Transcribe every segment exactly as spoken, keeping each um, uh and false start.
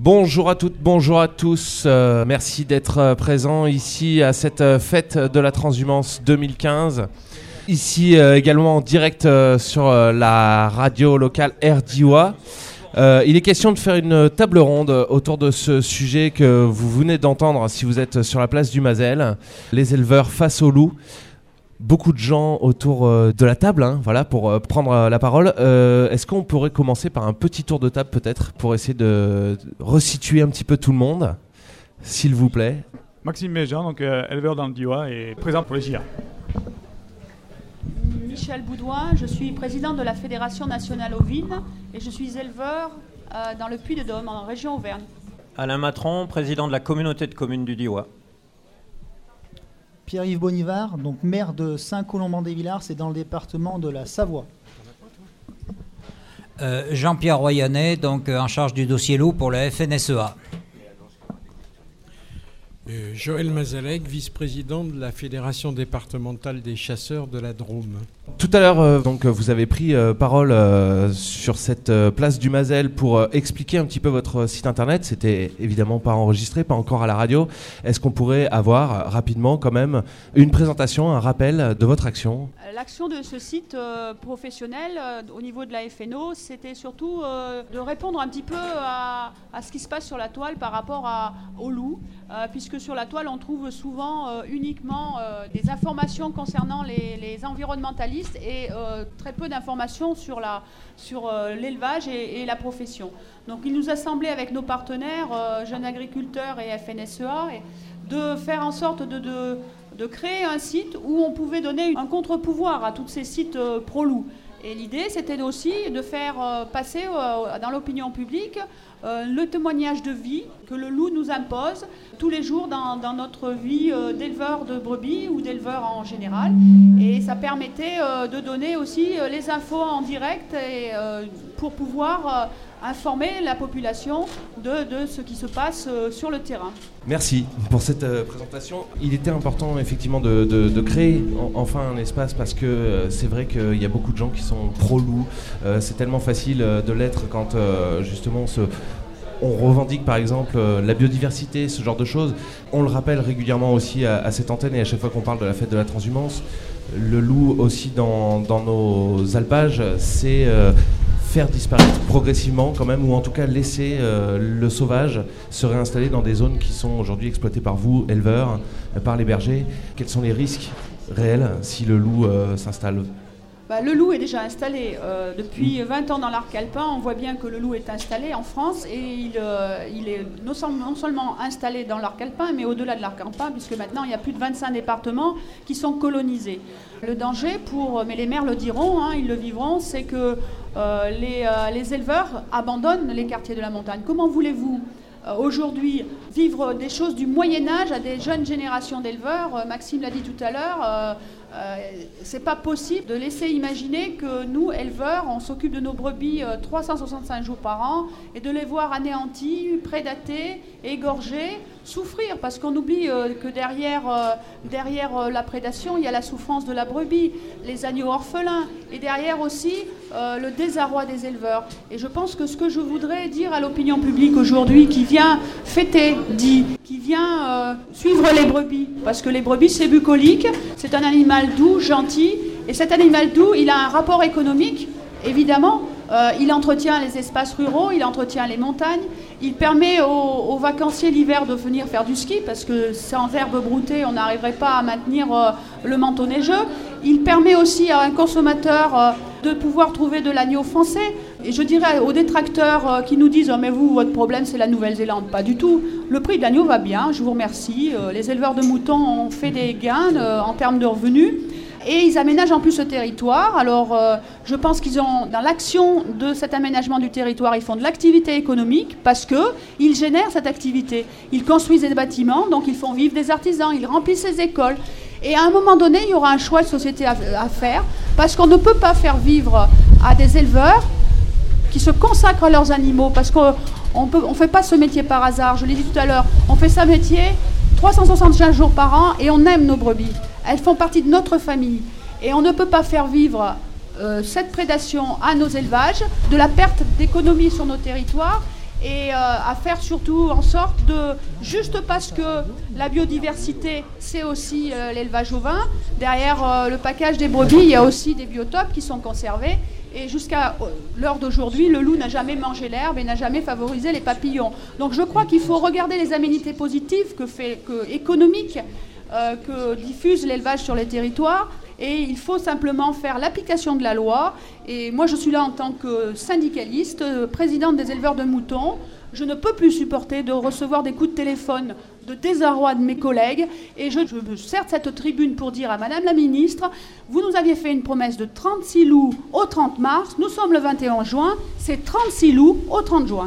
Bonjour à toutes, bonjour à tous. Euh, merci d'être euh, présents ici à cette euh, fête de la transhumance deux mille quinze. Ici euh, également en direct euh, sur euh, la radio locale R D O A. Euh, il est question de faire une table ronde autour de ce sujet que vous venez d'entendre si vous êtes sur la place du Mazel, les éleveurs face aux loups. Beaucoup de gens autour euh, de la table, hein, voilà, pour euh, prendre euh, la parole. Euh, est-ce qu'on pourrait commencer par un petit tour de table peut-être pour essayer de, de resituer un petit peu tout le monde, s'il vous plaît. Maxime Méjean, donc euh, éleveur dans le D I O A et présent pour les J A. Michel Boudouin, je suis président de la Fédération nationale ovine et je suis éleveur euh, dans le Puy-de-Dôme, en région Auvergne. Alain Matron, président de la communauté de communes du D I O A. Pierre-Yves Bonivard, donc maire de Saint-Colomban-des-Villars, c'est dans le département de la Savoie. Euh, Jean-Pierre Royannet, donc euh, en charge du dossier loup pour la F N S E A. Euh, Joël Mazalek, vice-président de la Fédération départementale des chasseurs de la Drôme. Tout à l'heure, euh, donc, vous avez pris euh, parole euh, sur cette euh, place du Mazel pour euh, expliquer un petit peu votre site internet. C'était évidemment pas enregistré, pas encore à la radio. Est-ce qu'on pourrait avoir euh, rapidement quand même une présentation, un rappel de votre action ? L'action de ce site euh, professionnel euh, au niveau de la F N O, c'était surtout euh, de répondre un petit peu à, à ce qui se passe sur la toile par rapport à, aux loups, euh, puisque sur la toile on trouve souvent euh, uniquement euh, des informations concernant les, les environnementalistes et euh, très peu d'informations sur, la, sur euh, l'élevage et, et la profession. Donc il nous a semblé avec nos partenaires, euh, Jeunes Agriculteurs et F N S E A, et de faire en sorte de, de, de créer un site où on pouvait donner un contre-pouvoir à tous ces sites euh, pro-loup. Et l'idée, c'était aussi de faire euh, passer euh, dans l'opinion publique euh, le témoignage de vie que le loup nous impose tous les jours dans, dans notre vie euh, d'éleveur de brebis ou d'éleveur en général. Et ça permettait euh, de donner aussi euh, les infos en direct et, euh, pour pouvoir euh, informer la population de, de ce qui se passe euh, sur le terrain. Merci pour cette euh, présentation. Il était important effectivement de, de, de créer en, enfin un espace parce que euh, c'est vrai qu'il y a beaucoup de gens qui sont pro-loup. Euh, c'est tellement facile euh, de l'être quand euh, justement ce... on revendique par exemple euh, la biodiversité, ce genre de choses. On le rappelle régulièrement aussi à, à cette antenne et à chaque fois qu'on parle de la fête de la transhumance. Le loup aussi dans, dans nos alpages, c'est... Euh, faire disparaître progressivement quand même, ou en tout cas laisser euh, le sauvage se réinstaller dans des zones qui sont aujourd'hui exploitées par vous, éleveurs, euh, par les bergers. Quels sont les risques réels si le loup euh, s'installe ? Bah, le loup est déjà installé. Euh, depuis vingt ans dans l'arc alpin, on voit bien que le loup est installé en France et il, euh, il est non, non seulement installé dans l'arc alpin, mais au-delà de l'arc alpin, puisque maintenant il y a plus de vingt-cinq départements qui sont colonisés. Le danger, pour, mais les maires le diront, hein, ils le vivront, c'est que euh, les, euh, les éleveurs abandonnent les quartiers de la montagne. Comment voulez-vous euh, aujourd'hui vivre des choses du Moyen-Âge à des jeunes générations d'éleveurs ? euh, Maxime l'a dit tout à l'heure. Euh, Euh, c'est pas possible de laisser imaginer que nous, éleveurs, on s'occupe de nos brebis euh, trois cent soixante-cinq jours par an et de les voir anéanties, prédatées, égorgées, souffrir, parce qu'on oublie euh, que derrière, euh, derrière euh, la prédation, il y a la souffrance de la brebis, les agneaux orphelins, et derrière aussi euh, le désarroi des éleveurs. Et je pense que ce que je voudrais dire à l'opinion publique aujourd'hui, qui vient fêter, dit, qui vient euh, suivre les brebis, parce que les brebis, c'est bucolique, c'est un animal doux, gentil, et cet animal doux, il a un rapport économique, évidemment. Euh, il entretient les espaces ruraux, il entretient les montagnes, il permet aux, aux vacanciers l'hiver de venir faire du ski, parce que sans herbe broutée, on n'arriverait pas à maintenir euh, le manteau neigeux. Il permet aussi à un consommateur euh, de pouvoir trouver de l'agneau français. Et je dirais aux détracteurs euh, qui nous disent oh, « mais vous, votre problème, c'est la Nouvelle-Zélande ». Pas du tout. Le prix de l'agneau va bien, je vous remercie. Euh, les éleveurs de moutons ont fait des gains euh, en termes de revenus. Et ils aménagent en plus ce territoire. Alors, euh, je pense qu'ils ont, dans l'action de cet aménagement du territoire, ils font de l'activité économique parce qu'ils génèrent cette activité. Ils construisent des bâtiments, donc ils font vivre des artisans, ils remplissent les écoles. Et à un moment donné, il y aura un choix de société à, à faire parce qu'on ne peut pas faire vivre à des éleveurs qui se consacrent à leurs animaux parce qu'on ne fait pas ce métier par hasard. Je l'ai dit tout à l'heure, on fait ce métier trois cent soixante-quinze jours par an et on aime nos brebis. Elles font partie de notre famille. Et on ne peut pas faire vivre euh, cette prédation à nos élevages, de la perte d'économie sur nos territoires et euh, à faire surtout en sorte de, juste parce que la biodiversité, c'est aussi euh, l'élevage ovin, derrière euh, le package des brebis, il y a aussi des biotopes qui sont conservés. Et jusqu'à l'heure d'aujourd'hui, le loup n'a jamais mangé l'herbe et n'a jamais favorisé les papillons. Donc je crois qu'il faut regarder les aménités positives que fait, que, économiques euh, que diffuse l'élevage sur les territoires. Et il faut simplement faire l'application de la loi. Et moi, je suis là en tant que syndicaliste, euh, présidente des éleveurs de moutons. Je ne peux plus supporter de recevoir des coups de téléphone de désarroi de mes collègues. Et je, je me sers de cette tribune pour dire à Madame la Ministre, vous nous aviez fait une promesse de trente-six loups au trente mars. Nous sommes le vingt et un juin. C'est trente-six loups au trente juin.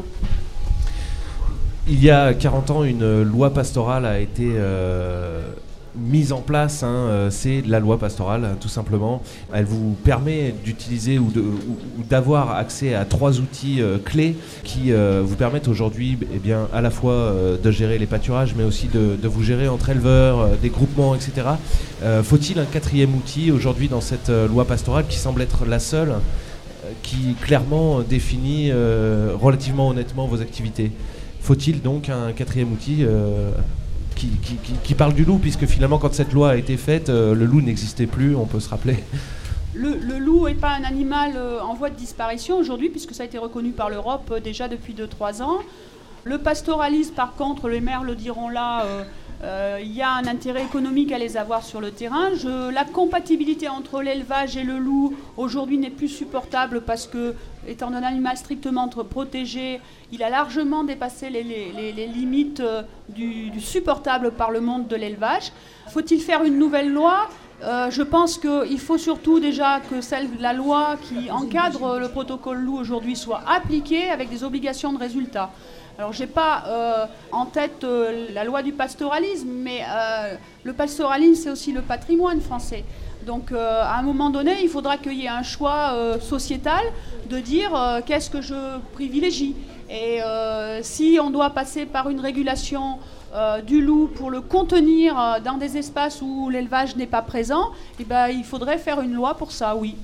Il y a quarante ans, une loi pastorale a été euh, mise en place. Hein, euh, c'est la loi pastorale, tout simplement. Elle vous permet d'utiliser ou, de, ou, ou d'avoir accès à trois outils euh, clés qui euh, vous permettent aujourd'hui eh bien, à la fois euh, de gérer les pâturages, mais aussi de, de vous gérer entre éleveurs, euh, des groupements, et cetera. Euh, faut-il un quatrième outil aujourd'hui dans cette euh, loi pastorale qui semble être la seule euh, qui clairement définit euh, relativement honnêtement vos activités? Faut-il donc un quatrième outil euh, qui, qui, qui, qui parle du loup, puisque finalement quand cette loi a été faite, euh, le loup n'existait plus, on peut se rappeler. Le, le loup n'est pas un animal euh, en voie de disparition aujourd'hui, puisque ça a été reconnu par l'Europe euh, déjà depuis deux trois ans. Le pastoralisme, par contre, les maires le diront là, il euh, euh, y a un intérêt économique à les avoir sur le terrain. Je, la compatibilité entre l'élevage et le loup, aujourd'hui, n'est plus supportable parce que, étant un animal strictement protégé, il a largement dépassé les, les, les, les limites euh, du, du supportable par le monde de l'élevage. Faut-il faire une nouvelle loi ? Euh, je pense qu'il faut surtout déjà que celle, la loi qui encadre le protocole loup aujourd'hui soit appliquée avec des obligations de résultat. Alors je n'ai pas euh, en tête euh, la loi du pastoralisme, mais euh, le pastoralisme c'est aussi le patrimoine français. Donc euh, à un moment donné, il faudra qu'il y ait un choix euh, sociétal de dire euh, qu'est-ce que je privilégie. Et euh, si on doit passer par une régulation euh, du loup pour le contenir euh, dans des espaces où l'élevage n'est pas présent, eh ben, il faudrait faire une loi pour ça, oui.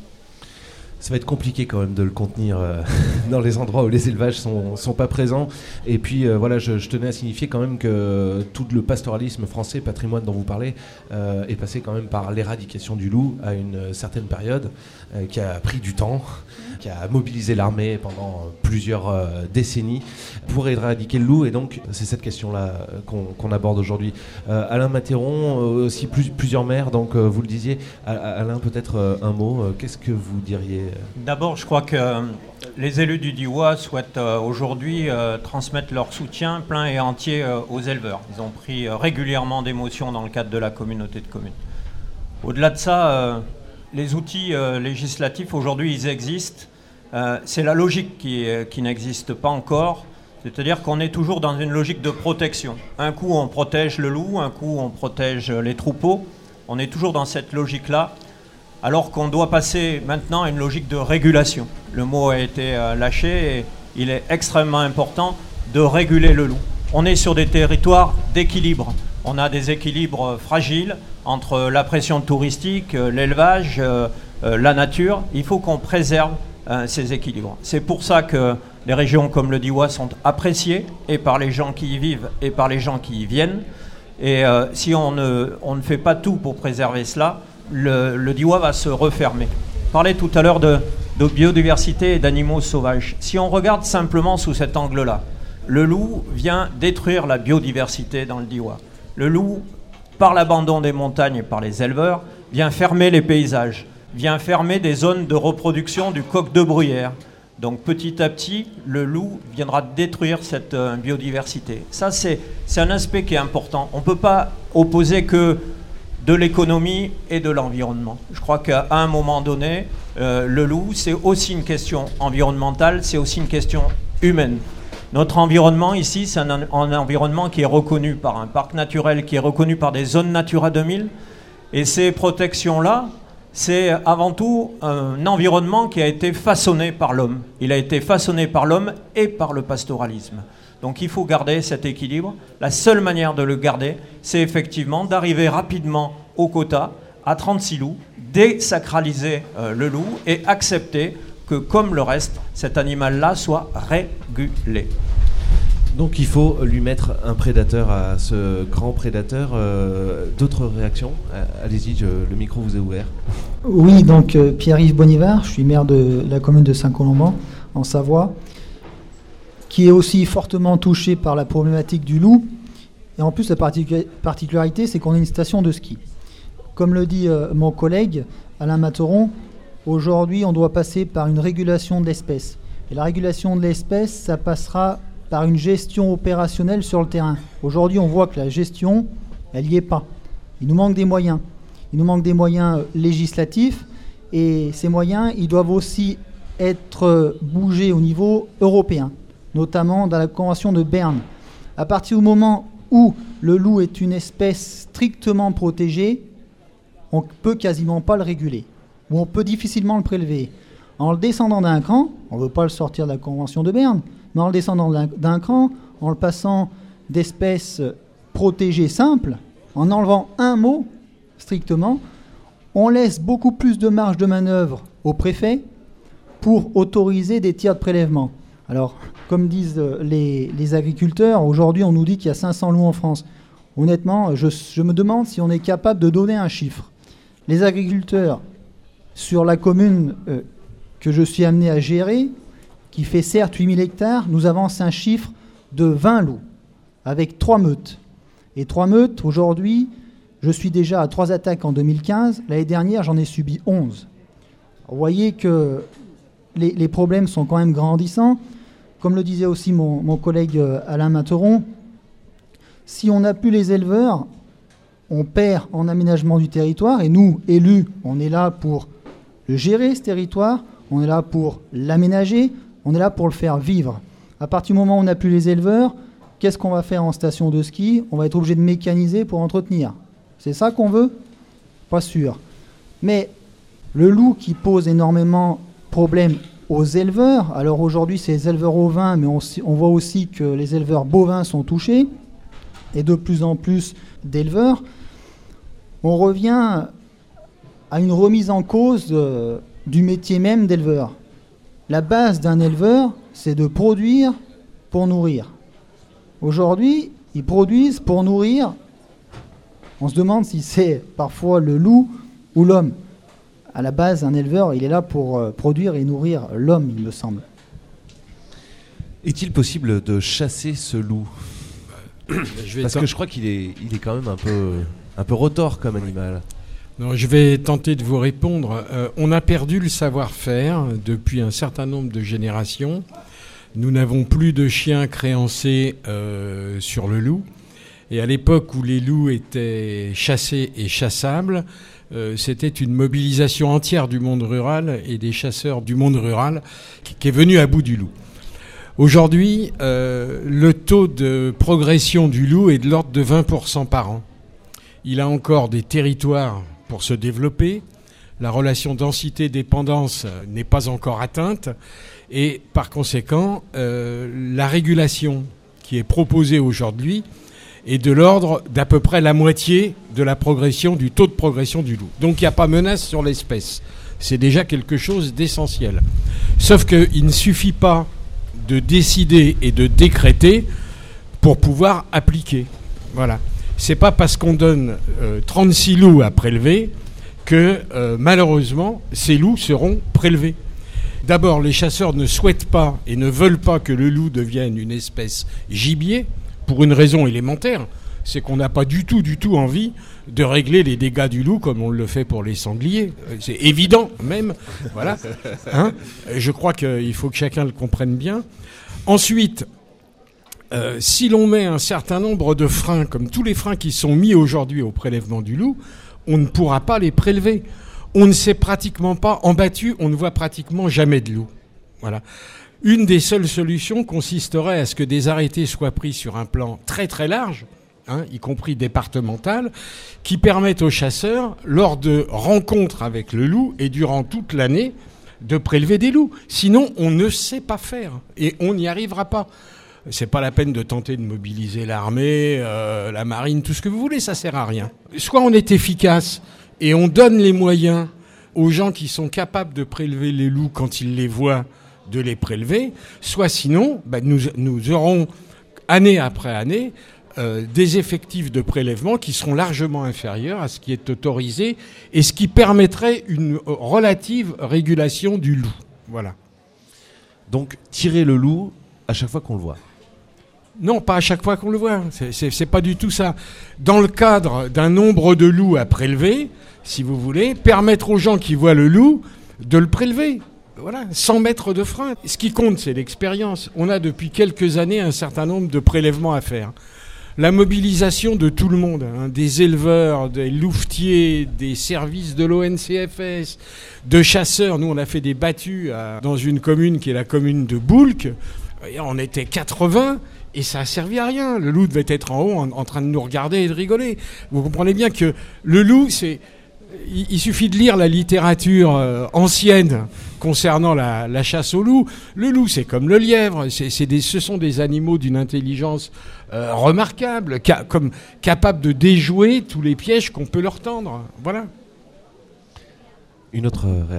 Ça va être compliqué quand même de le contenir euh, dans les endroits où les élevages sont, sont pas présents. Et puis euh, voilà, je, je tenais à signifier quand même que tout le pastoralisme français, patrimoine dont vous parlez, euh, est passé quand même par l'éradication du loup à une certaine période, euh, qui a pris du temps, qui a mobilisé l'armée pendant plusieurs euh, décennies pour éradiquer le loup. Et donc c'est cette question-là qu'on, qu'on aborde aujourd'hui. Euh, Alain Mathéron, euh, aussi plus, plusieurs maires, donc euh, vous le disiez. Alain, peut-être euh, un mot, euh, qu'est-ce que vous diriez ? D'abord, je crois que euh, les élus du Diois souhaitent euh, aujourd'hui euh, transmettre leur soutien plein et entier euh, aux éleveurs. Ils ont pris euh, régulièrement des motions dans le cadre de la communauté de communes. Au-delà de ça, euh, les outils euh, législatifs aujourd'hui, ils existent. Euh, c'est la logique qui, euh, qui n'existe pas encore. C'est-à-dire qu'on est toujours dans une logique de protection. Un coup, on protège le loup, un coup, on protège les troupeaux. On est toujours dans cette logique-là. Alors qu'on doit passer maintenant à une logique de régulation. Le mot a été euh, lâché et il est extrêmement important de réguler le loup. On est sur des territoires d'équilibre. On a des équilibres fragiles entre la pression touristique, euh, l'élevage, euh, euh, la nature. Il faut qu'on préserve euh, ces équilibres. C'est pour ça que les régions comme le Diois sont appréciées et par les gens qui y vivent et par les gens qui y viennent. Et euh, si on ne, on ne fait pas tout pour préserver cela, Le, le Diois va se refermer. On parlait tout à l'heure de, de biodiversité et d'animaux sauvages. Si on regarde simplement sous cet angle-là, le loup vient détruire la biodiversité dans le Diois. Le loup, par l'abandon des montagnes et par les éleveurs, vient fermer les paysages, vient fermer des zones de reproduction du coq de bruyère. Donc petit à petit, le loup viendra détruire cette euh, biodiversité. Ça, c'est, c'est un aspect qui est important. On ne peut pas opposer que de l'économie et de l'environnement. Je crois qu'à un moment donné, euh, le loup, c'est aussi une question environnementale, c'est aussi une question humaine. Notre environnement ici, c'est un, un environnement qui est reconnu par un parc naturel, qui est reconnu par des zones Natura deux mille. Et ces protections-là, c'est avant tout un environnement qui a été façonné par l'homme. Il a été façonné par l'homme et par le pastoralisme. Donc il faut garder cet équilibre. La seule manière de le garder, c'est effectivement d'arriver rapidement au quota, à trente-six loups, désacraliser euh, le loup et accepter que, comme le reste, cet animal-là soit régulé. Donc il faut lui mettre un prédateur à ce grand prédateur. Euh, d'autres réactions ? Allez-y, je, le micro vous est ouvert. Oui, donc euh, Pierre-Yves Bonivard, je suis maire de la commune de Saint-Colomban, en Savoie, qui est aussi fortement touché par la problématique du loup. Et en plus, la particul- particularité, c'est qu'on est une station de ski. Comme le dit euh, mon collègue Alain Materon, aujourd'hui, on doit passer par une régulation de l'espèce. Et la régulation de l'espèce, ça passera par une gestion opérationnelle sur le terrain. Aujourd'hui, on voit que la gestion, elle n'y est pas. Il nous manque des moyens. Il nous manque des moyens législatifs, et ces moyens, ils doivent aussi être bougés au niveau européen, notamment dans la Convention de Berne. À partir du moment où le loup est une espèce strictement protégée, on ne peut quasiment pas le réguler, ou on peut difficilement le prélever. En le descendant d'un cran, on ne veut pas le sortir de la Convention de Berne, mais en le descendant d'un, d'un cran, en le passant d'espèces protégées simples, en enlevant un mot, strictement, on laisse beaucoup plus de marge de manœuvre au préfet pour autoriser des tirs de prélèvement. Alors, comme disent les, les agriculteurs, aujourd'hui on nous dit qu'il y a cinq cents loups en France. Honnêtement, je, je me demande si on est capable de donner un chiffre. Les agriculteurs, sur la commune euh, que je suis amené à gérer, qui fait certes huit mille hectares, nous avancent un chiffre de vingt loups, avec trois meutes. Et trois meutes, aujourd'hui, je suis déjà à trois attaques en deux mille quinze. L'année dernière, j'en ai subi onze. Vous voyez que les, les problèmes sont quand même grandissants. Comme le disait aussi mon, mon collègue Alain Materon, si on n'a plus les éleveurs, on perd en aménagement du territoire. Et nous, élus, on est là pour le gérer, ce territoire. On est là pour l'aménager. On est là pour le faire vivre. À partir du moment où on n'a plus les éleveurs, qu'est-ce qu'on va faire en station de ski ? On va être obligé de mécaniser pour entretenir. C'est ça qu'on veut ? Pas sûr. Mais le loup qui pose énormément de problèmes aux éleveurs, alors aujourd'hui c'est les éleveurs ovins, mais on, on voit aussi que les éleveurs bovins sont touchés, et de plus en plus d'éleveurs, on revient à une remise en cause euh, du métier même d'éleveur. La base d'un éleveur, c'est de produire pour nourrir. Aujourd'hui, ils produisent pour nourrir. On se demande si c'est parfois le loup ou l'homme. À la base, un éleveur, il est là pour euh, produire et nourrir l'homme, il me semble. Est-il possible de chasser ce loup ? je vais Parce que je crois qu'il est, il est quand même un peu, un peu retors comme animal. Non, je vais tenter de vous répondre. Euh, on a perdu le savoir-faire depuis un certain nombre de générations. Nous n'avons plus de chiens créancés euh, sur le loup. Et à l'époque où les loups étaient chassés et chassables, euh, c'était une mobilisation entière du monde rural et des chasseurs du monde rural qui, qui est venu à bout du loup. Aujourd'hui, euh, le taux de progression du loup est de l'ordre de vingt pour cent par an. Il a encore des territoires pour se développer. La relation densité-dépendance n'est pas encore atteinte. Et par conséquent, euh, la régulation qui est proposée aujourd'hui est de l'ordre d'à peu près la moitié de la progression, du taux de progression du loup. Donc il n'y a pas menace sur l'espèce. C'est déjà quelque chose d'essentiel. Sauf qu'il ne suffit pas de décider et de décréter pour pouvoir appliquer. Voilà. C'est pas parce qu'on donne euh, trente-six loups à prélever que euh, malheureusement ces loups seront prélevés. D'abord, les chasseurs ne souhaitent pas et ne veulent pas que le loup devienne une espèce gibier, pour une raison élémentaire, c'est qu'on n'a pas du tout, du tout envie de régler les dégâts du loup comme on le fait pour les sangliers. C'est évident même. Voilà. Hein ? Je crois qu'il faut que chacun le comprenne bien. Ensuite, euh, si l'on met un certain nombre de freins, comme tous les freins qui sont mis aujourd'hui au prélèvement du loup, on ne pourra pas les prélever. On ne s'est pratiquement pas embattu, on ne voit pratiquement jamais de loup. Voilà. Une des seules solutions consisterait à ce que des arrêtés soient pris sur un plan très très large, hein, y compris départemental, qui permettent aux chasseurs, lors de rencontres avec le loup et durant toute l'année, de prélever des loups. Sinon, on ne sait pas faire et on n'y arrivera pas. C'est pas la peine de tenter de mobiliser l'armée, euh, la marine, tout ce que vous voulez, ça sert à rien. Soit on est efficace et on donne les moyens aux gens qui sont capables de prélever les loups quand ils les voient, de les prélever, soit sinon, bah, nous, nous aurons année après année, euh, des effectifs de prélèvement qui seront largement inférieurs à ce qui est autorisé et ce qui permettrait une relative régulation du loup. Voilà. Donc, tirer le loup à chaque fois qu'on le voit. Non, pas à chaque fois qu'on le voit. C'est, c'est, c'est pas du tout ça. Dans le cadre d'un nombre de loups à prélever, si vous voulez, permettre aux gens qui voient le loup de le prélever. Voilà, sans mettre de frein. Ce qui compte, c'est l'expérience. On a depuis quelques années un certain nombre de prélèvements à faire. La mobilisation de tout le monde, hein, des éleveurs, des louvetiers, des services de l'O N C F S, de chasseurs. Nous, on a fait des battues à, dans une commune qui est la commune de Boulques. On était quatre-vingts. Et ça a servi à rien. Le loup devait être en haut en, en train de nous regarder et de rigoler. Vous comprenez bien que le loup, c'est... Il, il suffit de lire la littérature euh, ancienne concernant la, la chasse au loup. Le loup, c'est comme le lièvre. C'est, c'est des, ce sont des animaux d'une intelligence euh, remarquable, ca, comme, capables de déjouer tous les pièges qu'on peut leur tendre. Voilà. Une autre réaction ?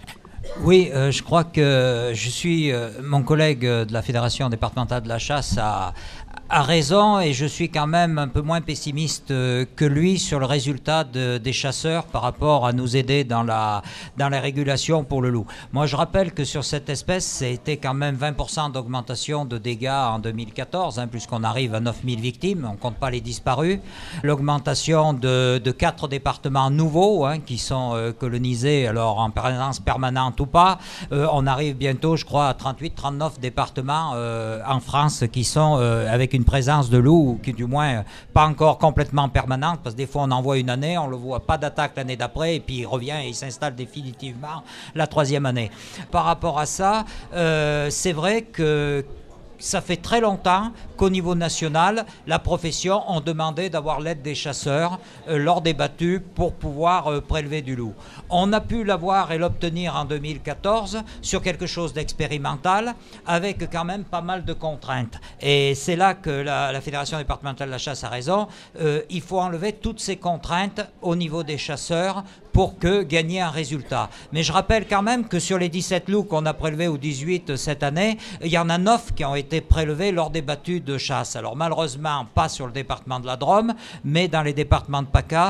Oui, euh, je crois que je suis euh, mon collègue de la Fédération départementale de la chasse a, a raison et je suis quand même un peu moins pessimiste euh, que lui sur le résultat de, des chasseurs par rapport à nous aider dans la, dans la régulation pour le loup. Moi, je rappelle que sur cette espèce, c'était quand même vingt pour cent d'augmentation de dégâts en deux mille quatorze, hein, puisqu'on arrive à neuf mille victimes, on ne compte pas les disparus. L'augmentation de, de quatre départements nouveaux hein, qui sont euh, colonisés alors en présence permanente ou pas. Euh, on arrive bientôt, je crois, à trente-huit trente-neuf départements euh, en France qui sont euh, avec une présence de loup, ou qui du moins euh, pas encore complètement permanente, parce que des fois on en voit une année, on le voit pas d'attaque l'année d'après, et puis il revient et il s'installe définitivement la troisième année. Par rapport à ça, euh, c'est vrai que ça fait très longtemps qu'au niveau national, la profession a demandé d'avoir l'aide des chasseurs euh, lors des battues pour pouvoir euh, prélever du loup. On a pu l'avoir et l'obtenir en deux mille quatorze sur quelque chose d'expérimental avec quand même pas mal de contraintes. Et c'est là que la, la Fédération départementale de la chasse a raison. Euh, il faut enlever toutes ces contraintes au niveau des chasseurs pour que gagner un résultat. Mais je rappelle quand même que sur les dix-sept loups qu'on a prélevés ou dix-huit cette année, il y en a neuf qui ont été prélevés lors des battues de chasse. Alors malheureusement, pas sur le département de la Drôme, mais dans les départements de PACA.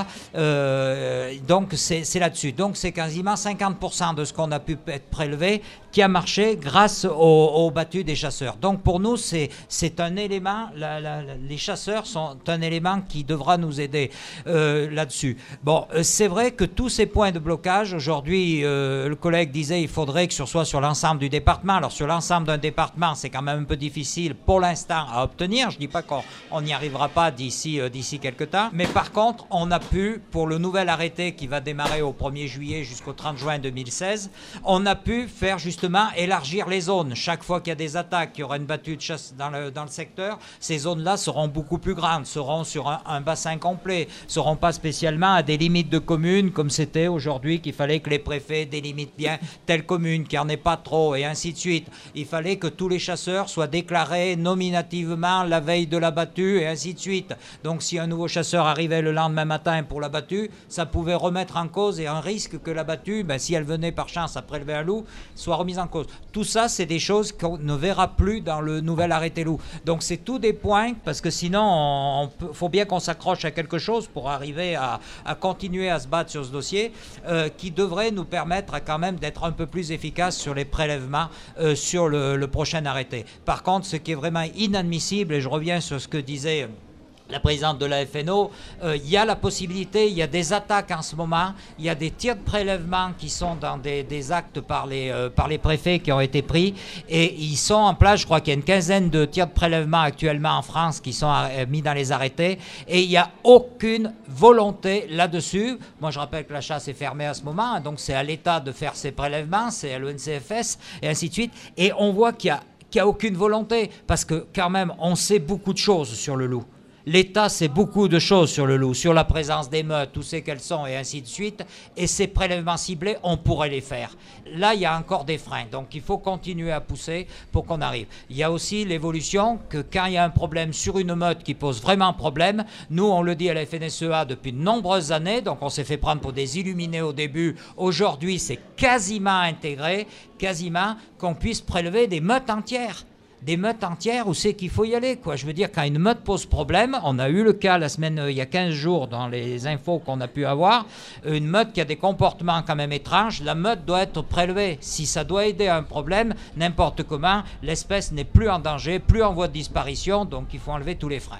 Euh, donc c'est, c'est là-dessus. Donc c'est quasiment cinquante pour cent de ce qu'on a pu être prélevé qui a marché grâce aux, aux battues des chasseurs. Donc pour nous, c'est, c'est un élément, la, la, la, les chasseurs sont un élément qui devra nous aider euh, là-dessus. Bon, euh, c'est vrai que tous ces points de blocage, aujourd'hui, euh, le collègue disait il faudrait que ce soit sur l'ensemble du département. Alors sur l'ensemble d'un département, c'est quand même un peu difficile pour l'instant à obtenir. Je ne dis pas qu'on n'y arrivera pas d'ici, euh, d'ici quelques temps. Mais par contre, on a pu, pour le nouvel arrêté qui va démarrer au premier juillet jusqu'au trente juin deux mille seize, on a pu faire justement élargir les zones. Chaque fois qu'il y a des attaques, qu'il y aura une battue de chasse dans le, dans le secteur, ces zones-là seront beaucoup plus grandes, seront sur un, un bassin complet, seront pas spécialement à des limites de communes comme c'était aujourd'hui qu'il fallait que les préfets délimitent bien telle commune, qu'il n'y en ait pas trop et ainsi de suite. Il fallait que tous les chasseurs soient déclarés nominativement la veille de la battue et ainsi de suite. Donc si un nouveau chasseur arrivait le lendemain matin pour la battue, ça pouvait remettre en cause et un risque que la battue, ben, si elle venait par chance à prélever un loup, soit remise en cause. Tout ça, c'est des choses qu'on ne verra plus dans le nouvel arrêté loup. Donc c'est tous des points, parce que sinon, il faut bien qu'on s'accroche à quelque chose pour arriver à, à continuer à se battre sur ce dossier, euh, qui devrait nous permettre à, quand même d'être un peu plus efficace sur les prélèvements euh, sur le, le prochain arrêté. Par contre, ce qui est vraiment inadmissible, et je reviens sur ce que disait la présidente de la F N O, il euh, y a la possibilité, il y a des attaques en ce moment, il y a des tirs de prélèvement qui sont dans des, des actes par les, euh, par les préfets qui ont été pris, et ils sont en place, je crois qu'il y a une quinzaine de tirs de prélèvement actuellement en France qui sont euh, mis dans les arrêtés, et il n'y a aucune volonté là-dessus. Moi je rappelle que la chasse est fermée à ce moment, donc c'est à l'État de faire ses prélèvements, c'est à l'O N C F S, et ainsi de suite, et on voit qu'il n'y a, qu'il y a aucune volonté, parce que quand même on sait beaucoup de choses sur le loup. L'État sait beaucoup de choses sur le loup, sur la présence des meutes, où c'est qu'elles sont et ainsi de suite. Et ces prélèvements ciblés, on pourrait les faire. Là, il y a encore des freins. Donc, il faut continuer à pousser pour qu'on arrive. Il y a aussi l'évolution que quand il y a un problème sur une meute qui pose vraiment problème, nous, on le dit à la F N S E A depuis de nombreuses années. Donc, on s'est fait prendre pour des illuminés au début. Aujourd'hui, c'est quasiment intégré, quasiment qu'on puisse prélever des meutes entières. des meutes entières où c'est qu'il faut y aller, quoi. Je veux dire, quand une meute pose problème, on a eu le cas la semaine, euh, il y a quinze jours, dans les infos qu'on a pu avoir, une meute qui a des comportements quand même étranges, la meute doit être prélevée. Si ça doit aider à un problème, n'importe comment, l'espèce n'est plus en danger, plus en voie de disparition, donc il faut enlever tous les freins.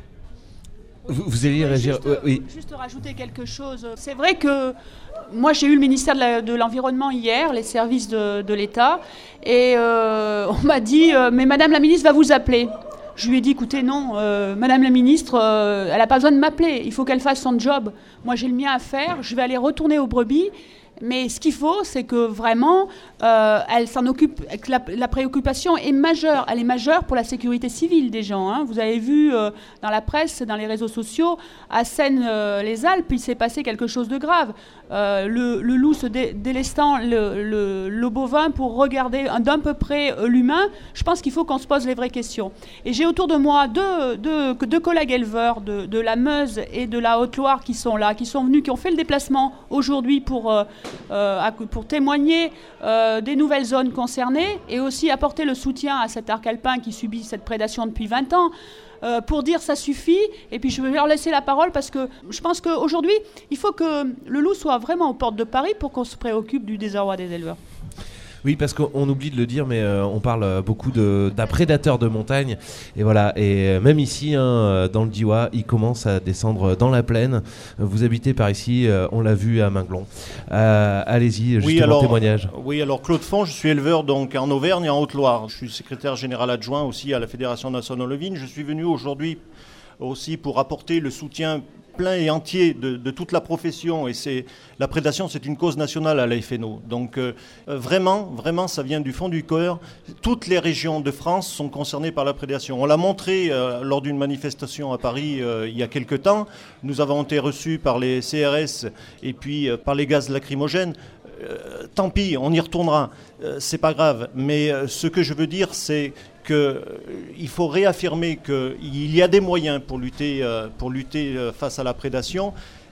Vous, vous allez réagir juste, euh, oui. juste rajouter quelque chose. C'est vrai que moi j'ai eu le ministère de, la, de l'Environnement hier, les services de, de l'État, et euh, on m'a dit euh, mais Madame la ministre va vous appeler. Je lui ai dit écoutez non, euh, Madame la ministre, euh, elle n'a pas besoin de m'appeler, il faut qu'elle fasse son job. Moi j'ai le mien à faire, je vais aller retourner aux brebis. Mais ce qu'il faut, c'est que vraiment, euh, elle s'en occupe. La, la préoccupation est majeure. Elle est majeure pour la sécurité civile des gens. Hein. Vous avez vu euh, dans la presse, dans les réseaux sociaux, à Seine-les-Alpes, il s'est passé quelque chose de grave. Euh, le, le loup se dé, délestant le, le, le bovin pour regarder d'un peu près euh, l'humain. Je pense qu'il faut qu'on se pose les vraies questions. Et j'ai autour de moi deux, deux, deux collègues éleveurs de, de la Meuse et de la Haute-Loire qui sont là, qui sont venus, qui ont fait le déplacement aujourd'hui pour... Euh, Euh, pour témoigner euh, des nouvelles zones concernées et aussi apporter le soutien à cet arc alpin qui subit cette prédation depuis vingt ans, euh, pour dire ça suffit. Et puis je vais leur laisser la parole parce que je pense qu'aujourd'hui, il faut que le loup soit vraiment aux portes de Paris pour qu'on se préoccupe du désarroi des éleveurs. Oui, parce qu'on oublie de le dire, mais euh, on parle beaucoup de, d'un prédateur de montagne. Et voilà, et même ici, hein, dans le Diois, il commence à descendre dans la plaine. Vous habitez par ici, euh, on l'a vu à Minglon. Euh, allez-y, justement, oui, alors, témoignage. Oui, alors Claude Font, je suis éleveur donc, en Auvergne et en Haute-Loire. Je suis secrétaire général adjoint aussi à la Fédération nationale ovine. Je suis venu aujourd'hui aussi pour apporter le soutien plein et entier de, de toute la profession, et c'est, la prédation c'est une cause nationale à la F N O, donc euh, vraiment, vraiment ça vient du fond du cœur. Toutes les régions de France sont concernées par la prédation. On l'a montré euh, lors d'une manifestation à Paris euh, il y a quelque temps. Nous avons été reçus par les C R S et puis euh, par les gaz lacrymogènes. Euh, tant pis, on y retournera, euh, c'est pas grave, mais euh, ce que je veux dire c'est qu'il euh, faut réaffirmer qu'il y a des moyens pour lutter, euh, pour lutter euh, face à la prédation.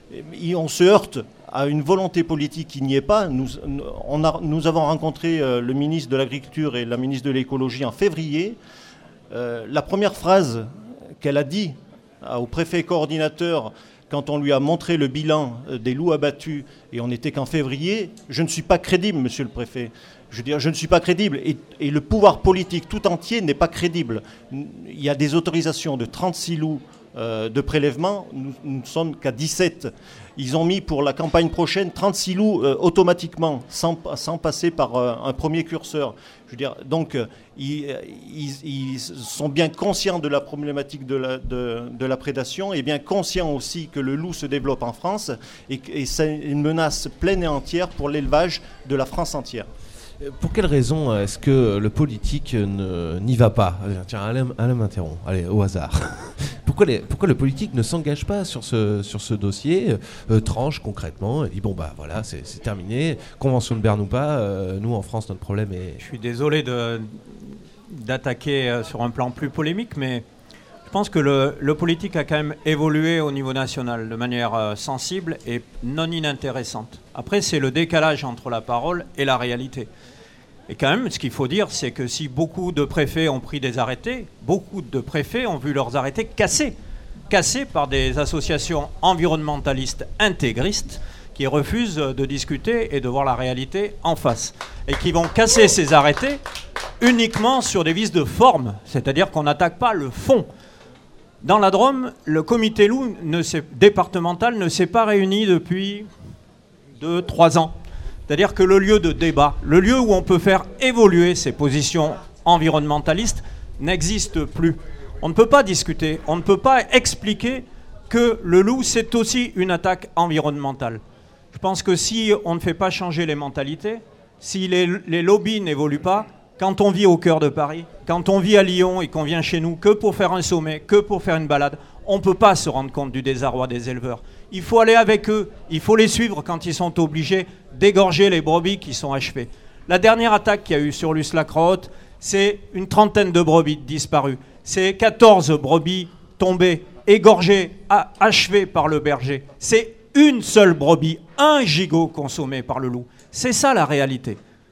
Et on se heurte à une volonté politique qui n'y est pas. Nous, on a, nous avons rencontré euh, le ministre de l'Agriculture et la ministre de l'Écologie en février. Euh, la première phrase qu'elle a dit euh, au préfet coordinateur quand on lui a montré le bilan euh, des loups abattus, et on n'était qu'en février, « Je ne suis pas crédible, monsieur le préfet ». Je veux dire, je ne suis pas crédible et, et le pouvoir politique tout entier n'est pas crédible. Il y a des autorisations de trente-six loups euh, de prélèvement, nous ne sommes qu'à dix-sept. Ils ont mis pour la campagne prochaine trente-six loups euh, automatiquement, sans, sans passer par euh, un premier curseur. Je veux dire, donc euh, ils, ils, ils sont bien conscients de la problématique de la, de, de la prédation et bien conscients aussi que le loup se développe en France et, et c'est une menace pleine et entière pour l'élevage de la France entière. Pour quelle raison est-ce que le politique ne, n'y va pas ? Tiens, Alain, Alain m'interrompt. Allez, au hasard. Pourquoi, les, pourquoi le politique ne s'engage pas sur ce, sur ce dossier, euh, tranche concrètement, et dit bon bah voilà, c'est, c'est terminé, convention de Berne ou pas, euh, nous en France notre problème est... Je suis désolé de, d'attaquer sur un plan plus polémique, mais je pense que le, le politique a quand même évolué au niveau national de manière euh, sensible et non inintéressante. Après, c'est le décalage entre la parole et la réalité. Et quand même, ce qu'il faut dire, c'est que si beaucoup de préfets ont pris des arrêtés, beaucoup de préfets ont vu leurs arrêtés cassés, cassés par des associations environnementalistes intégristes qui refusent de discuter et de voir la réalité en face. Et qui vont casser ces arrêtés uniquement sur des vices de forme, c'est-à-dire qu'on n'attaque pas le fond. Dans la Drôme, le comité loup ne s'est, départemental ne s'est pas réuni depuis deux, trois ans. C'est-à-dire que le lieu de débat, le lieu où on peut faire évoluer ces positions environnementalistes n'existe plus. On ne peut pas discuter, on ne peut pas expliquer que le loup, c'est aussi une attaque environnementale. Je pense que si on ne fait pas changer les mentalités, si les, les lobbies n'évoluent pas, quand on vit au cœur de Paris, quand on vit à Lyon et qu'on vient chez nous que pour faire un sommet, que pour faire une balade, on ne peut pas se rendre compte du désarroi des éleveurs. Il faut aller avec eux, il faut les suivre quand ils sont obligés d'égorger les brebis qui sont achevées. La dernière attaque qu'il y a eu sur Luce-la-Crotte, c'est une trentaine de brebis disparues. C'est quatorze brebis tombées, égorgées, achevées par le berger. C'est une seule brebis, un gigot consommé par le loup. C'est ça la réalité.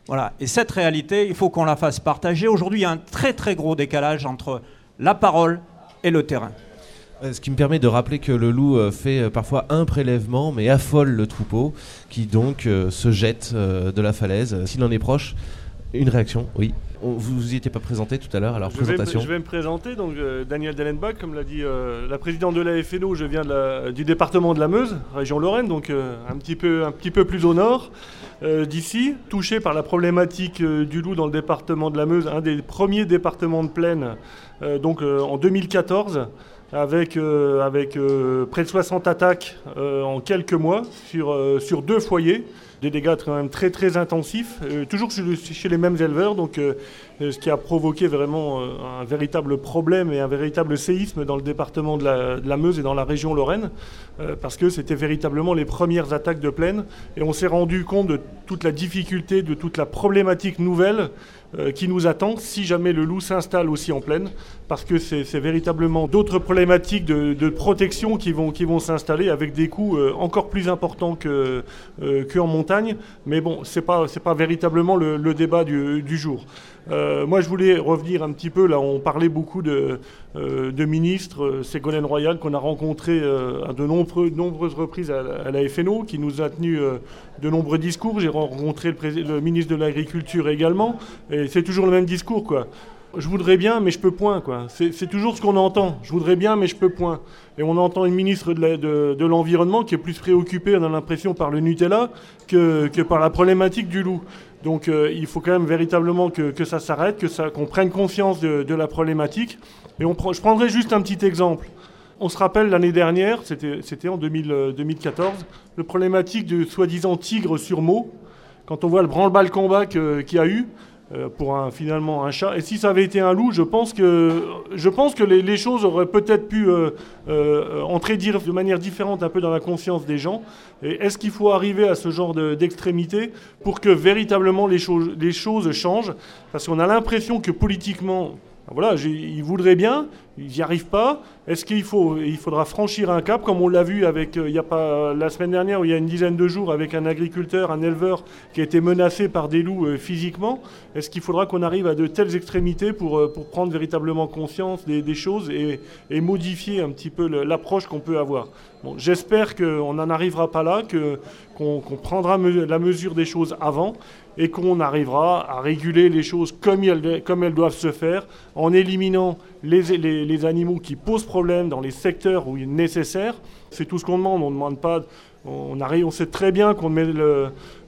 Voilà. Et cette réalité, il faut qu'on la fasse partager. Aujourd'hui, il y a un très très gros décalage entre la parole et le terrain. Ce qui me permet de rappeler que le loup fait parfois un prélèvement, mais affole le troupeau, qui donc euh, se jette euh, de la falaise. S'il en est proche, une réaction, oui. Vous vous y étiez pas présenté tout à l'heure, alors je présentation. Vais me, je vais me présenter, donc euh, Daniel Dellenbach, comme l'a dit euh, la présidente de l'A F N O, je viens de la, du département de la Meuse, région Lorraine, donc euh, un, petit peu, un petit peu plus au nord euh, d'ici, touché par la problématique euh, du loup dans le département de la Meuse, un des premiers départements de plaine, euh, donc euh, en deux mille quatorze, avec, euh, avec euh, près de soixante attaques euh, en quelques mois sur, euh, sur deux foyers. Des dégâts quand même très très intensifs, euh, toujours chez, chez les mêmes éleveurs, donc euh, ce qui a provoqué vraiment euh, un véritable problème et un véritable séisme dans le département de la, de la Meuse et dans la région Lorraine, euh, parce que c'était véritablement les premières attaques de plaine, et on s'est rendu compte de toute la difficulté, de toute la problématique nouvelle euh, qui nous attend si jamais le loup s'installe aussi en plaine, parce que c'est, c'est véritablement d'autres problématiques de, de protection qui vont, qui vont s'installer avec des coûts euh, encore plus importants que, euh, qu'en montagne. Mais bon, c'est pas, c'est pas véritablement le, le débat du, du jour. Euh, moi, je voulais revenir un petit peu, là, on parlait beaucoup de, euh, de ministres, euh, Ségolène Royal, qu'on a rencontré euh, à de nombreux, nombreuses reprises à, à la F N O, qui nous a tenu euh, de nombreux discours. J'ai rencontré le, prés- le ministre de l'Agriculture également, et c'est toujours le même discours, quoi. Je voudrais bien, mais je peux point, quoi. C'est, c'est toujours ce qu'on entend. Je voudrais bien, mais je peux point. Et on entend une ministre de, la, de, de l'Environnement qui est plus préoccupée, on a l'impression, par le Nutella que, que par la problématique du loup. Donc euh, il faut quand même véritablement que, que ça s'arrête, que ça, qu'on prenne conscience de, de la problématique. Et on, je prendrai juste un petit exemple. On se rappelle l'année dernière, c'était, c'était en deux mille, deux mille quatorze, le problématique du soi-disant tigre sur Meaux. Quand on voit le branle-bas le combat que, qu'il y a eu, pour un, finalement un chat. Et si ça avait été un loup, je pense que, je pense que les, les choses auraient peut-être pu euh, euh, entrer dire, de manière différente un peu dans la conscience des gens. Et est-ce qu'il faut arriver à ce genre de, d'extrémité pour que véritablement les choses, les choses changent ? Parce qu'on a l'impression que politiquement, voilà, ils voudraient bien, ils n'y arrivent pas. Est-ce qu'il faut, il faudra franchir un cap, comme on l'a vu avec, euh, il y a pas, la semaine dernière, ou il y a une dizaine de jours, avec un agriculteur, un éleveur qui a été menacé par des loups euh, physiquement. Est-ce qu'il faudra qu'on arrive à de telles extrémités pour, euh, pour prendre véritablement conscience des, des choses et, et modifier un petit peu le, l'approche qu'on peut avoir ? Bon, j'espère qu'on n'en arrivera pas là, que, qu'on, qu'on prendra me, la mesure des choses avant et qu'on arrivera à réguler les choses comme elles, comme elles doivent se faire, en éliminant les, les, les animaux qui posent problème dans les secteurs où il est nécessaire. C'est tout ce qu'on demande. On ne demande pas. On, arrive, on sait très bien qu'on met le,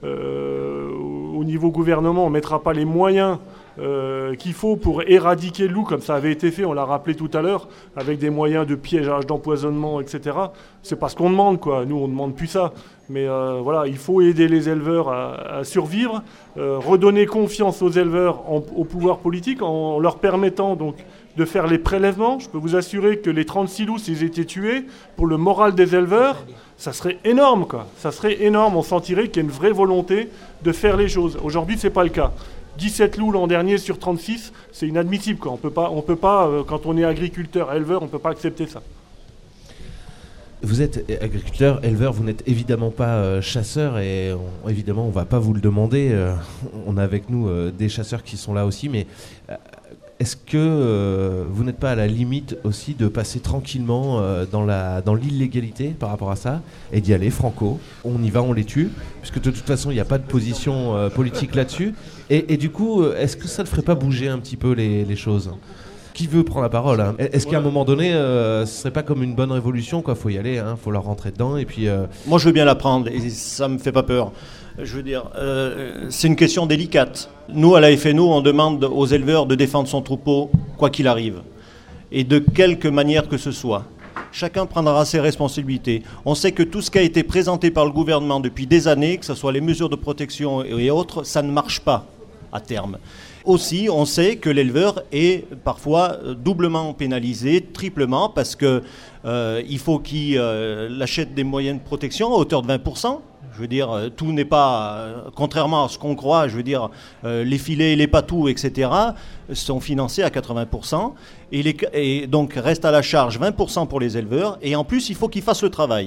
euh, au niveau gouvernement, on ne mettra pas les moyens euh, qu'il faut pour éradiquer le loup, comme ça avait été fait, on l'a rappelé tout à l'heure, avec des moyens de piégeage, d'empoisonnement, et cetera. C'est pas ce qu'on demande, quoi. Nous, on ne demande plus ça. Mais euh, voilà, il faut aider les éleveurs à, à survivre, euh, redonner confiance aux éleveurs en, au pouvoir politique en leur permettant donc de faire les prélèvements. Je peux vous assurer que les trente-six loups, s'ils étaient tués, pour le moral des éleveurs, ça serait énorme, quoi. Ça serait énorme. On sentirait qu'il y a une vraie volonté de faire les choses. Aujourd'hui, c'est pas le cas. dix-sept loups l'an dernier sur trente-six, c'est inadmissible, quoi. On peut pas, on peut pas, euh, quand on est agriculteur, éleveur, on peut pas accepter ça. Vous êtes agriculteur, éleveur, vous n'êtes évidemment pas euh, chasseur et on, évidemment on ne va pas vous le demander. Euh, on a avec nous euh, des chasseurs qui sont là aussi, mais euh, est-ce que euh, vous n'êtes pas à la limite aussi de passer tranquillement euh, dans, la, dans l'illégalité par rapport à ça et d'y aller franco ? On y va, on les tue, puisque de toute façon il n'y a pas de position euh, politique là-dessus. Et, et du coup, est-ce que ça ne ferait pas bouger un petit peu les, les choses ? Qui veut prendre la parole, hein ? Est-ce qu'à un moment donné, euh, ce serait pas comme une bonne révolution, quoi ? Faut y aller, hein, faut leur rentrer dedans et puis. Euh... Moi, je veux bien la prendre et ça me fait pas peur. Je veux dire, euh, c'est une question délicate. Nous, à la F N O, on demande aux éleveurs de défendre son troupeau, quoi qu'il arrive, et de quelque manière que ce soit. Chacun prendra ses responsabilités. On sait que tout ce qui a été présenté par le gouvernement depuis des années, que ce soit les mesures de protection et autres, ça ne marche pas à terme. Aussi, on sait que l'éleveur est parfois doublement pénalisé, triplement, parce qu'il euh, faut qu'il euh, achète des moyens de protection à hauteur de vingt pour cent. Je veux dire, tout n'est pas, euh, contrairement à ce qu'on croit, je veux dire, euh, les filets, les patous, et cetera, sont financés à quatre-vingts pour cent. Et, les, et donc, reste à la charge vingt pour cent pour les éleveurs. Et en plus, il faut qu'ils fassent le travail.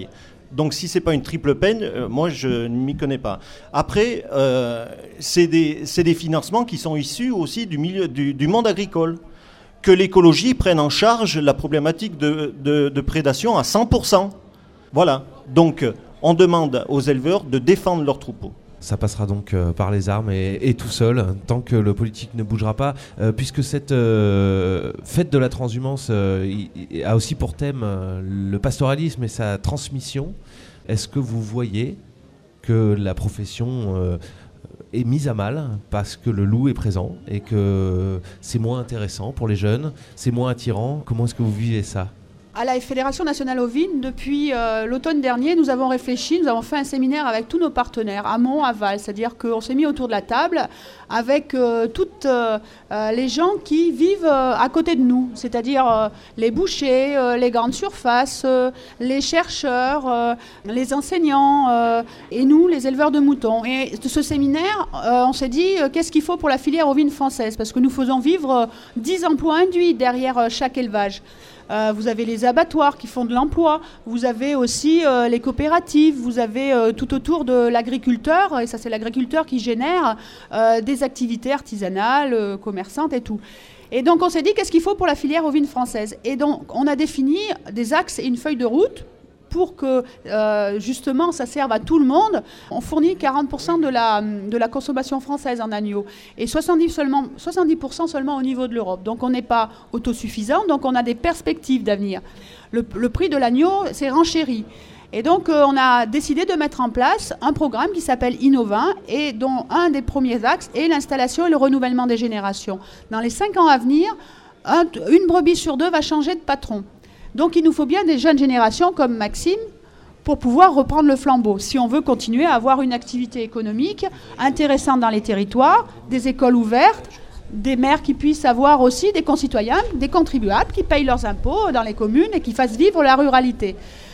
Donc si c'est pas une triple peine, euh, moi je ne m'y connais pas. Après, euh, c'est des, c'est des financements qui sont issus aussi du, milieu, du, du monde agricole. Que l'écologie prenne en charge la problématique de, de, de prédation à cent pour cent. Voilà. Donc on demande aux éleveurs de défendre leurs troupeaux. Ça passera donc euh, par les armes et, et tout seul, tant que le politique ne bougera pas, euh, puisque cette euh, fête de la transhumance euh, y, y a aussi pour thème euh, le pastoralisme et sa transmission. Est-ce que vous voyez que la profession euh, est mise à mal parce que le loup est présent et que c'est moins intéressant pour les jeunes, c'est moins attirant? Comment est-ce que vous vivez ça? À la Fédération nationale ovine, depuis euh, l'automne dernier, nous avons réfléchi, nous avons fait un séminaire avec tous nos partenaires, amont, aval, c'est-à-dire qu'on s'est mis autour de la table avec euh, toutes euh, euh, les gens qui vivent euh, à côté de nous, c'est-à-dire euh, les bouchers, euh, les grandes surfaces, euh, les chercheurs, euh, les enseignants euh, et nous, les éleveurs de moutons. Et de ce séminaire, euh, on s'est dit euh, qu'est-ce qu'il faut pour la filière ovine française, parce que nous faisons vivre euh, dix emplois induits derrière euh, chaque élevage. Euh, vous avez les abattoirs qui font de l'emploi, vous avez aussi euh, les coopératives, vous avez euh, tout autour de l'agriculteur, et ça c'est l'agriculteur qui génère euh, des activités artisanales, euh, commerçantes et tout. Et donc on s'est dit qu'est-ce qu'il faut pour la filière ovine française. Et donc on a défini des axes et une feuille de route pour que euh, justement ça serve à tout le monde. On fournit quarante pour cent de la, de la consommation française en agneau et soixante-dix, seulement, soixante-dix pour cent seulement au niveau de l'Europe. Donc on n'est pas autosuffisant, donc on a des perspectives d'avenir. Le, le prix de l'agneau, c'est renchéri. Et donc euh, on a décidé de mettre en place un programme qui s'appelle Innovin et dont un des premiers axes est l'installation et le renouvellement des générations. Dans les cinq ans à venir, un, une brebis sur deux va changer de patron. Donc il nous faut bien des jeunes générations comme Maxime pour pouvoir reprendre le flambeau, si on veut continuer à avoir une activité économique intéressante dans les territoires, des écoles ouvertes, des maires qui puissent avoir aussi des concitoyens, des contribuables qui payent leurs impôts dans les communes et qui fassent vivre la ruralité.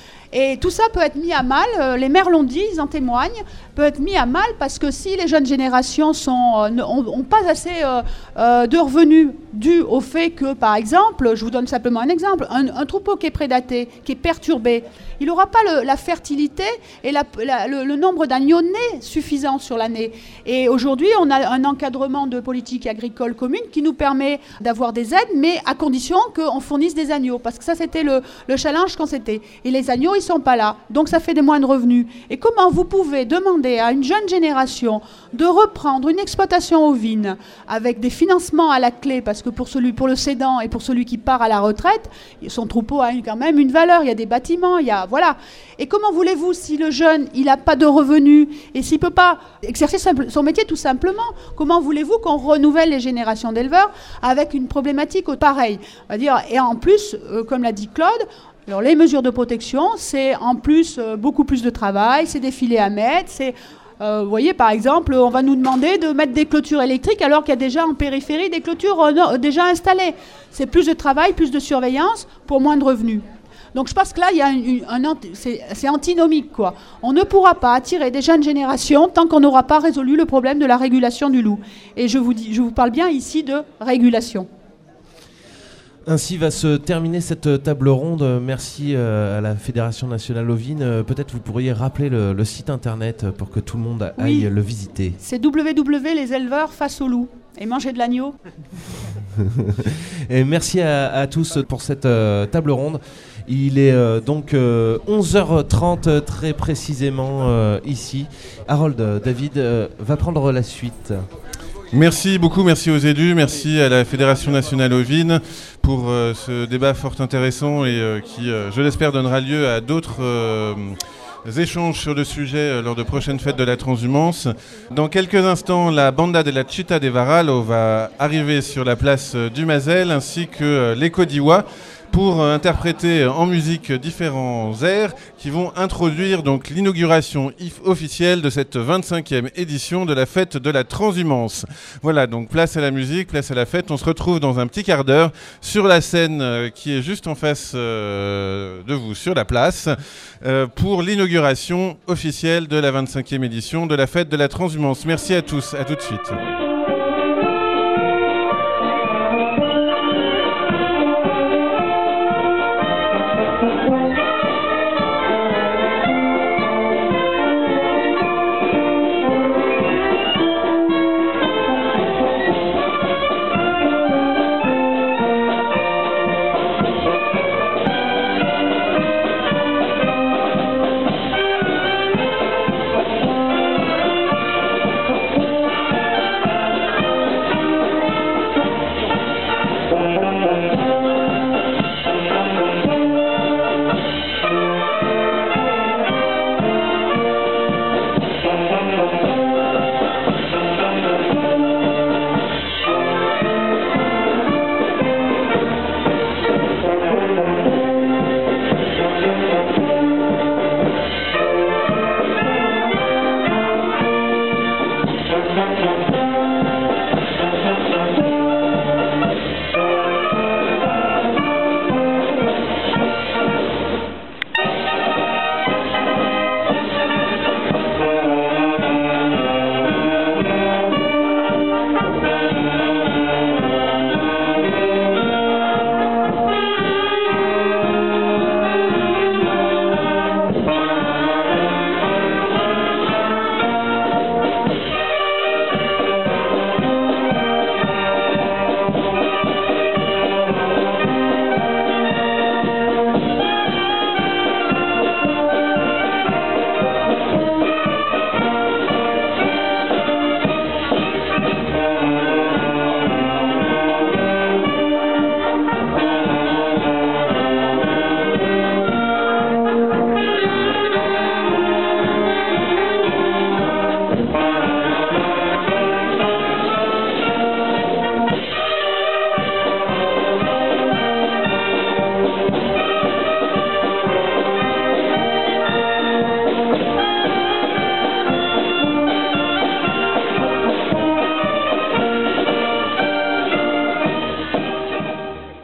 Et tout ça peut être mis à mal, euh, les maires l'ont dit, ils en témoignent, peut être mis à mal parce que si les jeunes générations sont, n'ont pas assez euh, euh, de revenus dus au fait que, par exemple, je vous donne simplement un exemple, un, un troupeau qui est prédaté, qui est perturbé, il n'aura pas le, la fertilité et la, la, le, le nombre d'agneaux nés suffisant sur l'année. Et aujourd'hui, on a un encadrement de politique agricole commune qui nous permet d'avoir des aides, mais à condition qu'on fournisse des agneaux, parce que ça, c'était le, le challenge quand c'était. Et les agneaux, ils ne sont pas là, donc ça fait des moindres revenus. Et comment vous pouvez demander à une jeune génération de reprendre une exploitation ovine avec des financements à la clé, parce que pour, celui, pour le cédant et pour celui qui part à la retraite, son troupeau a quand même une valeur, il y a des bâtiments, il y a... Voilà. Et comment voulez-vous, si le jeune, il n'a pas de revenus et s'il ne peut pas exercer son métier tout simplement, comment voulez-vous qu'on renouvelle les générations d'éleveurs avec une problématique pareille? On va dire, et en plus, euh, comme l'a dit Claude, alors les mesures de protection, c'est en plus euh, beaucoup plus de travail, c'est des filets à mettre, c'est... Euh, vous voyez, par exemple, on va nous demander de mettre des clôtures électriques alors qu'il y a déjà en périphérie des clôtures euh, non, déjà installées. C'est plus de travail, plus de surveillance pour moins de revenus. Donc je pense que là, il y a une, un, un, c'est, c'est antinomique, quoi. On ne pourra pas attirer des jeunes générations tant qu'on n'aura pas résolu le problème de la régulation du loup. Et je vous, dis, je vous parle bien ici de régulation. Ainsi va se terminer cette table ronde. Merci euh, à la Fédération nationale ovine. Euh, peut-être vous pourriez rappeler le, le site internet pour que tout le monde aille oui. le visiter. C'est w w w point les éleveurs face au loup. Et manger de l'agneau. Et merci à, à tous pour cette euh, table ronde. Il est euh, donc euh, onze heures trente très précisément euh, ici. Harold, David euh, va prendre la suite. Merci beaucoup, merci aux élus, merci à la Fédération nationale ovine pour euh, ce débat fort intéressant et euh, qui, euh, je l'espère, donnera lieu à d'autres euh, échanges sur le sujet euh, lors de prochaines fêtes de la transhumance. Dans quelques instants, la Banda della Città de Varallo va arriver sur la place euh, du Mazel ainsi que euh, l'Eco d'Iwa pour euh, interpréter en musique différents airs qui vont introduire donc l'inauguration officielle de cette vingt-cinquième édition de la fête de la transhumance. Voilà, donc place à la musique, place à la fête. On se retrouve dans un petit quart d'heure sur la scène euh, qui est juste en face euh, de vous, sur la place, euh, pour l'inauguration officielle de la vingt-cinquième édition de la fête de la transhumance. Merci à tous, à tout de suite.